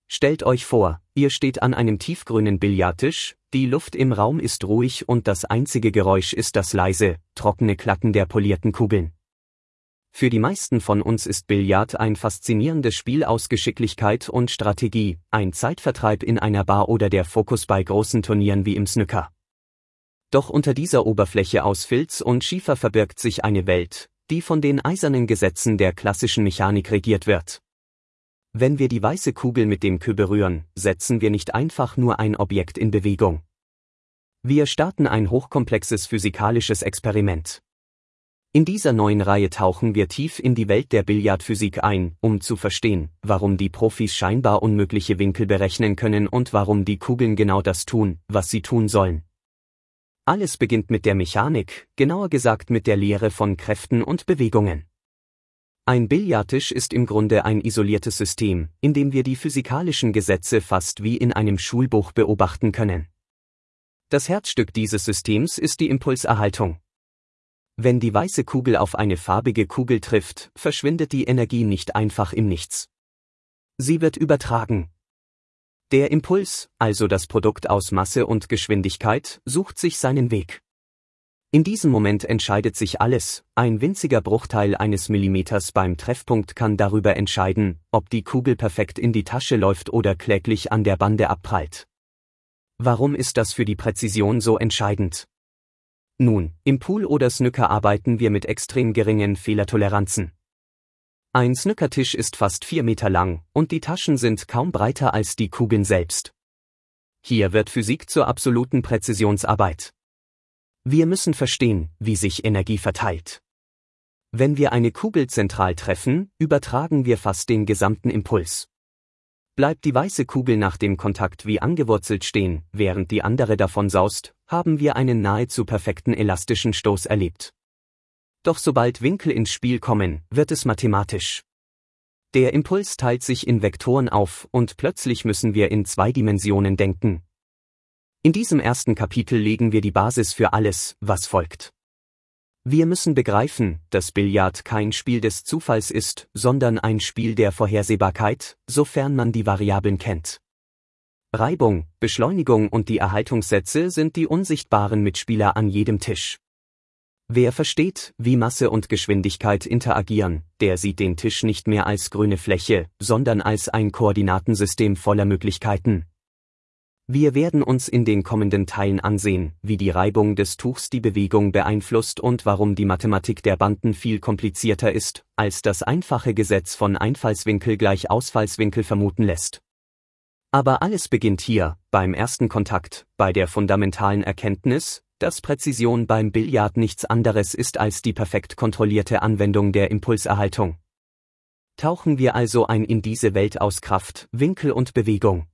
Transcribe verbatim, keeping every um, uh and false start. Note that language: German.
Stellt euch vor, ihr steht an einem tiefgrünen Billardtisch, die Luft im Raum ist ruhig und das einzige Geräusch ist das leise, trockene Klacken der polierten Kugeln. Für die meisten von uns ist Billard ein faszinierendes Spiel aus Geschicklichkeit und Strategie, ein Zeitvertreib in einer Bar oder der Fokus bei großen Turnieren wie im Snooker. Doch unter dieser Oberfläche aus Filz und Schiefer verbirgt sich eine Welt, die von den eisernen Gesetzen der klassischen Mechanik regiert wird. Wenn wir die weiße Kugel mit dem Queue berühren, setzen wir nicht einfach nur ein Objekt in Bewegung. Wir starten ein hochkomplexes physikalisches Experiment. In dieser neuen Reihe tauchen wir tief in die Welt der Billardphysik ein, um zu verstehen, warum die Profis scheinbar unmögliche Winkel berechnen können und warum die Kugeln genau das tun, was sie tun sollen. Alles beginnt mit der Mechanik, genauer gesagt mit der Lehre von Kräften und Bewegungen. Ein Billardtisch ist im Grunde ein isoliertes System, in dem wir die physikalischen Gesetze fast wie in einem Schulbuch beobachten können. Das Herzstück dieses Systems ist die Impulserhaltung. Wenn die weiße Kugel auf eine farbige Kugel trifft, verschwindet die Energie nicht einfach im Nichts. Sie wird übertragen. Der Impuls, also das Produkt aus Masse und Geschwindigkeit, sucht sich seinen Weg. In diesem Moment entscheidet sich alles, ein winziger Bruchteil eines Millimeters beim Treffpunkt kann darüber entscheiden, ob die Kugel perfekt in die Tasche läuft oder kläglich an der Bande abprallt. Warum ist das für die Präzision so entscheidend? Nun, im Pool oder Snooker arbeiten wir mit extrem geringen Fehlertoleranzen. Ein Snookertisch ist fast vier Meter lang und die Taschen sind kaum breiter als die Kugeln selbst. Hier wird Physik zur absoluten Präzisionsarbeit. Wir müssen verstehen, wie sich Energie verteilt. Wenn wir eine Kugel zentral treffen, übertragen wir fast den gesamten Impuls. Bleibt die weiße Kugel nach dem Kontakt wie angewurzelt stehen, während die andere davon saust, haben wir einen nahezu perfekten elastischen Stoß erlebt. Doch sobald Winkel ins Spiel kommen, wird es mathematisch. Der Impuls teilt sich in Vektoren auf und plötzlich müssen wir in zwei Dimensionen denken. In diesem ersten Kapitel legen wir die Basis für alles, was folgt. Wir müssen begreifen, dass Billard kein Spiel des Zufalls ist, sondern ein Spiel der Vorhersehbarkeit, sofern man die Variablen kennt. Reibung, Beschleunigung und die Erhaltungssätze sind die unsichtbaren Mitspieler an jedem Tisch. Wer versteht, wie Masse und Geschwindigkeit interagieren, der sieht den Tisch nicht mehr als grüne Fläche, sondern als ein Koordinatensystem voller Möglichkeiten. Wir werden uns in den kommenden Teilen ansehen, wie die Reibung des Tuchs die Bewegung beeinflusst und warum die Mathematik der Banden viel komplizierter ist, als das einfache Gesetz von Einfallswinkel gleich Ausfallswinkel vermuten lässt. Aber alles beginnt hier, beim ersten Kontakt, bei der fundamentalen Erkenntnis, dass Präzision beim Billard nichts anderes ist als die perfekt kontrollierte Anwendung der Impulserhaltung. Tauchen wir also ein in diese Welt aus Kraft, Winkel und Bewegung.